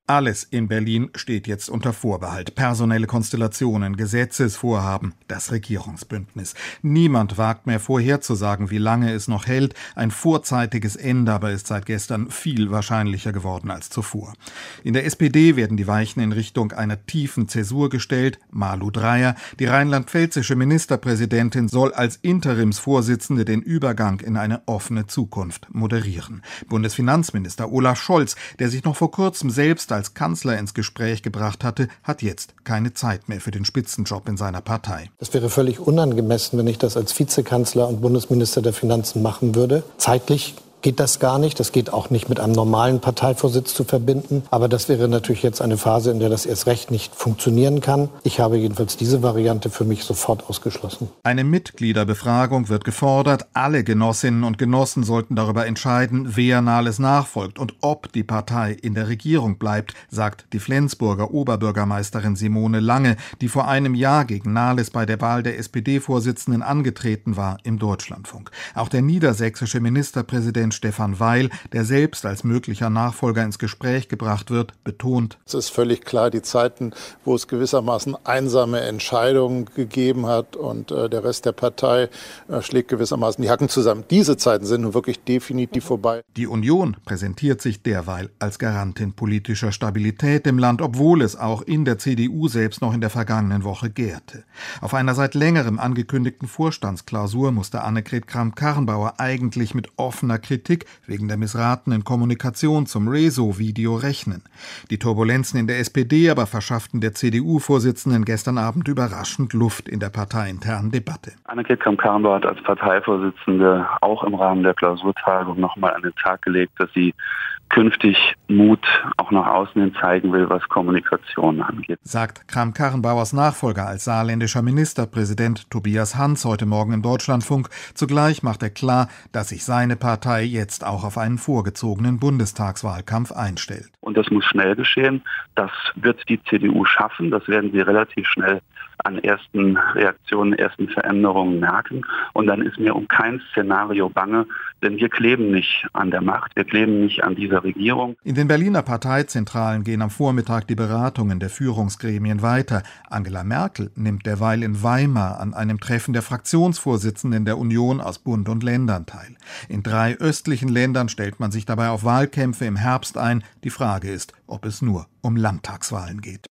Alles in Berlin steht jetzt unter Vorbehalt. Personelle Konstellationen, Gesetzesvorhaben, das Regierungsbündnis. Niemand wagt mehr vorherzusagen, wie lange es noch hält. Ein vorzeitiges Ende aber ist seit gestern viel wahrscheinlicher geworden als zuvor. In der SPD werden die Weichen in Richtung einer tiefen Zäsur gestellt. Malu Dreyer, die rheinland-pfälzische Ministerpräsidentin, soll als Interimsvorsitzende den Übergang in eine offene Zukunft moderieren. Bundesfinanzminister Olaf Scholz, der sich noch vor kurzem selbst als Kanzler ins Gespräch gebracht hatte, hat jetzt keine Zeit mehr für den Spitzenjob in seiner Partei. Das wäre völlig unangemessen, wenn ich das als Vizekanzler und Bundesminister der Finanzen machen würde. Zeitlich geht das gar nicht. Das geht auch nicht mit einem normalen Parteivorsitz zu verbinden. Aber das wäre natürlich jetzt eine Phase, in der das erst recht nicht funktionieren kann. Ich habe jedenfalls diese Variante für mich sofort ausgeschlossen. Eine Mitgliederbefragung wird gefordert. Alle Genossinnen und Genossen sollten darüber entscheiden, wer Nahles nachfolgt und ob die Partei in der Regierung bleibt, sagt die Flensburger Oberbürgermeisterin Simone Lange, die vor einem Jahr gegen Nahles bei der Wahl der SPD-Vorsitzenden angetreten war im Deutschlandfunk. Auch der niedersächsische Ministerpräsident Stefan Weil, der selbst als möglicher Nachfolger ins Gespräch gebracht wird, betont: Es ist völlig klar, die Zeiten, wo es gewissermaßen einsame Entscheidungen gegeben hat und der Rest der Partei schlägt gewissermaßen die Hacken zusammen. Diese Zeiten sind nun wirklich definitiv vorbei. Die Union präsentiert sich derweil als Garantin politischer Stabilität im Land, obwohl es auch in der CDU selbst noch in der vergangenen Woche gärte. Auf einer seit längerem angekündigten Vorstandsklausur musste Annegret Kramp-Karrenbauer eigentlich mit offener Kritik wegen der missratenen Kommunikation zum Rezo-Video rechnen. Die Turbulenzen in der SPD aber verschafften der CDU-Vorsitzenden gestern Abend überraschend Luft in der parteiinternen Debatte. Annegret Kramp-Karrenbauer hat als Parteivorsitzende auch im Rahmen der Klausurtagung nochmal an den Tag gelegt, dass sie künftig Mut auch nach außen hin zeigen will, was Kommunikation angeht. Sagt Kramp-Karrenbauers Nachfolger als saarländischer Ministerpräsident Tobias Hans heute Morgen im Deutschlandfunk. Zugleich macht er klar, dass sich seine Partei jetzt auch auf einen vorgezogenen Bundestagswahlkampf einstellt. Und das muss schnell geschehen. Das wird die CDU schaffen. Das werden sie relativ schnell an ersten Reaktionen, ersten Veränderungen merken. Und dann ist mir um kein Szenario bange, denn wir kleben nicht an der Macht, wir kleben nicht an dieser Regierung. In den Berliner Parteizentralen gehen am Vormittag die Beratungen der Führungsgremien weiter. Angela Merkel nimmt derweil in Weimar an einem Treffen der Fraktionsvorsitzenden der Union aus Bund und Ländern teil. In 3 östlichen Ländern stellt man sich dabei auf Wahlkämpfe im Herbst ein. Die Frage ist, ob es nur um Landtagswahlen geht.